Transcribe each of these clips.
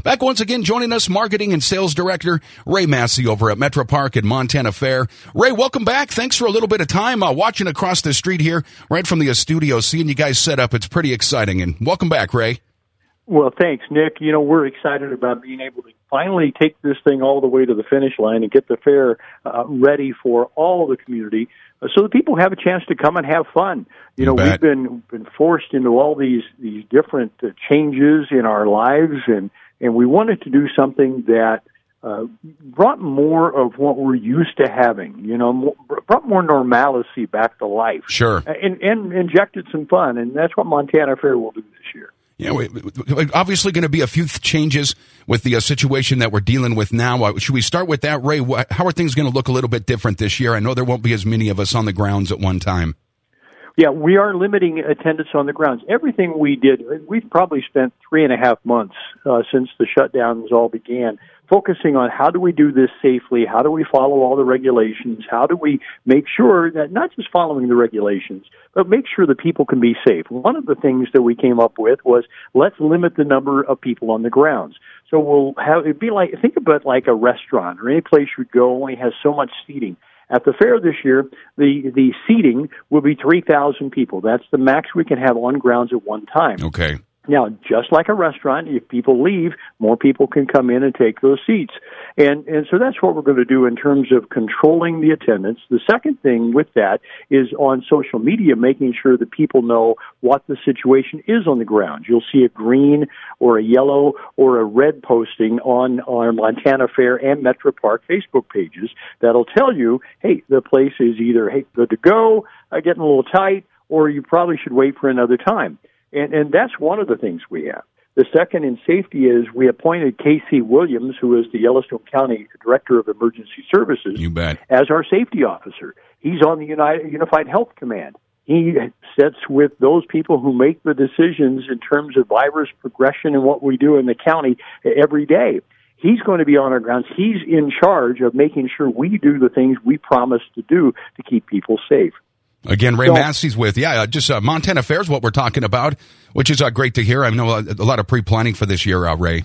Back once again, joining us, Marketing and Sales Director Ray Massey over at Metro Park and Montana Fair. Ray, welcome back. Thanks for a little bit of time watching across the street here, right from the studio, seeing you guys set up. It's pretty exciting, and welcome back, Ray. Well, thanks, Nick. You know, we're excited about being able to finally take this thing all the way to the finish line and get the fair ready for all of the community so that people have a chance to come and have fun. You know, we've been forced into all these different changes in our lives, and we wanted to do something that brought more of what we're used to having, you know, brought more normalcy back to life. Sure. And injected some fun, and that's what Montana Fair will do this year. Yeah, obviously going to be a few changes with the situation that we're dealing with now. Should we start with that, Ray? How are things going to look a little bit different this year? I know there won't be as many of us on the grounds at one time. Yeah, we are limiting attendance on the grounds. Everything we did, we've probably spent 3.5 months since the shutdowns all began, focusing on how do we do this safely, how do we follow all the regulations, how do we make sure that not just following the regulations, but make sure that people can be safe. One of the things that we came up with was let's limit the number of people on the grounds. So we'll have it be like, think of it like a restaurant or any place you go only has so much seating. At the fair this year, the seating will be 3,000 people. That's the max we can have on grounds at one time. Okay. Now, just like a restaurant, if people leave, more people can come in and take those seats. And so that's what we're going to do in terms of controlling the attendance. The second thing with that is on social media, making sure that people know what the situation is on the ground. You'll see a green or a yellow or a red posting on our Montana Fair and Metro Park Facebook pages that'll tell you, hey, the place is either, hey, good to go, getting a little tight, or you probably should wait for another time. And that's one of the things we have. The second in safety is we appointed Casey Williams, who is the Yellowstone County Director of Emergency Services, as our safety officer. He's on the Unified Health Command. He sits with those people who make the decisions in terms of virus progression and what we do in the county every day. He's going to be on our grounds. He's in charge of making sure we do the things we promised to do to keep people safe. Again, Ray Massey's with, Montana Fair is what we're talking about, which is great to hear. I know a lot of pre-planning for this year, Ray.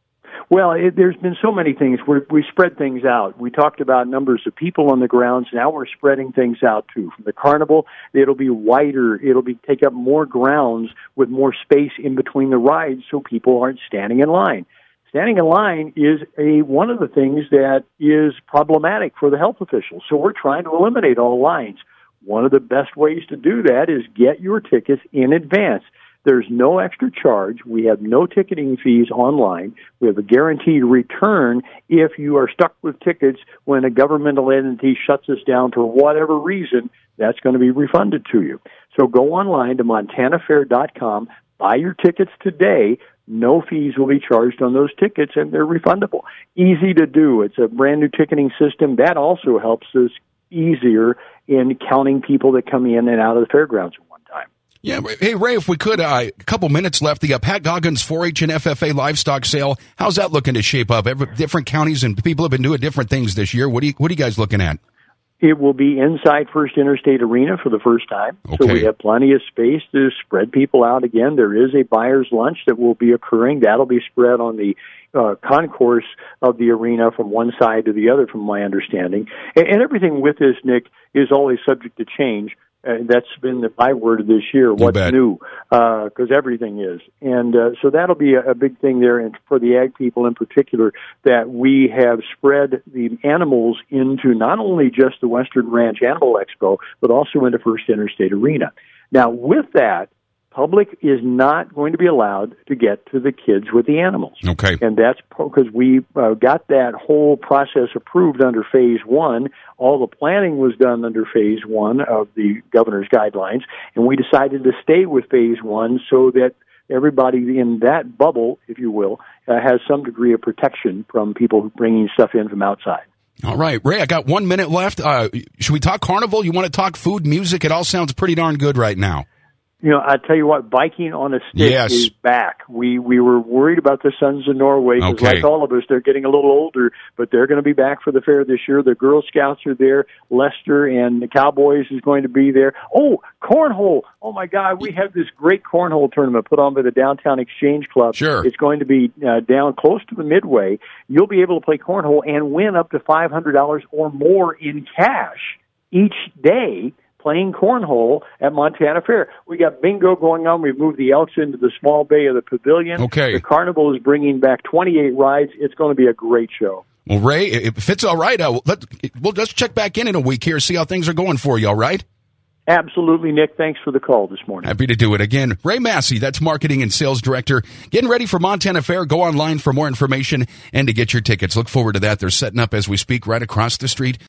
Well, there's been so many things. We spread things out. We talked about numbers of people on the grounds. Now we're spreading things out, too. From the carnival, it'll be wider. It'll take up more grounds with more space in between the rides so people aren't standing in line. Standing in line is one of the things that is problematic for the health officials. So we're trying to eliminate all lines. One of the best ways to do that is get your tickets in advance. There's no extra charge. We have no ticketing fees online. We have a guaranteed return if you are stuck with tickets when a governmental entity shuts us down for whatever reason. That's going to be refunded to you. So go online to montanafair.com, buy your tickets today. No fees will be charged on those tickets, and they're refundable. Easy to do. It's a brand new ticketing system. That also helps us easier in counting people that come in and out of the fairgrounds at one time. Yeah. Hey, Ray, if we could, a couple minutes left. The Pat Goggins 4-H and FFA livestock sale, how's that looking to shape up? Different counties and people have been doing different things this year. What are you guys looking at? It will be inside First Interstate Arena for the first time. Okay. So we have plenty of space to spread people out again. There is a buyer's lunch that will be occurring. That'll be spread on the concourse of the arena from one side to the other, from my understanding. And everything with this, Nick, is always subject to change. That's been the byword of this year, what's new, because everything is. And so that'll be a big thing there, and for the ag people in particular, that we have spread the animals into not only just the Western Ranch Animal Expo, but also into First Interstate Arena. Now, with that, public is not going to be allowed to get to the kids with the animals. Okay. And that's because we got that whole process approved under Phase 1. All the planning was done under Phase 1 of the governor's guidelines, and we decided to stay with Phase 1 so that everybody in that bubble, if you will, has some degree of protection from people bringing stuff in from outside. All right, Ray, I got 1 minute left. Should we talk carnival? You want to talk food, music? It all sounds pretty darn good right now. You know, I tell you what, biking on a stick is back. We were worried about the Sons of Norway because, like all of us, they're getting a little older, but they're going to be back for the fair this year. The Girl Scouts are there. Lester and the Cowboys is going to be there. Oh, cornhole! Oh my God, we have this great cornhole tournament put on by the Downtown Exchange Club. Sure, it's going to be down close to the Midway. You'll be able to play cornhole and win up to $500 or more in cash each day, playing cornhole at Montana Fair. We got bingo going on. We've moved the Elks into the small bay of the pavilion. Okay. The Carnival is bringing back 28 rides. It's going to be a great show. Well, Ray, if it's all right, we'll just check back in a week here, see how things are going for you, all right? Absolutely, Nick. Thanks for the call this morning. Happy to do it again. Ray Massey, that's Marketing and Sales Director. Getting ready for Montana Fair. Go online for more information and to get your tickets. Look forward to that. They're setting up as we speak right across the street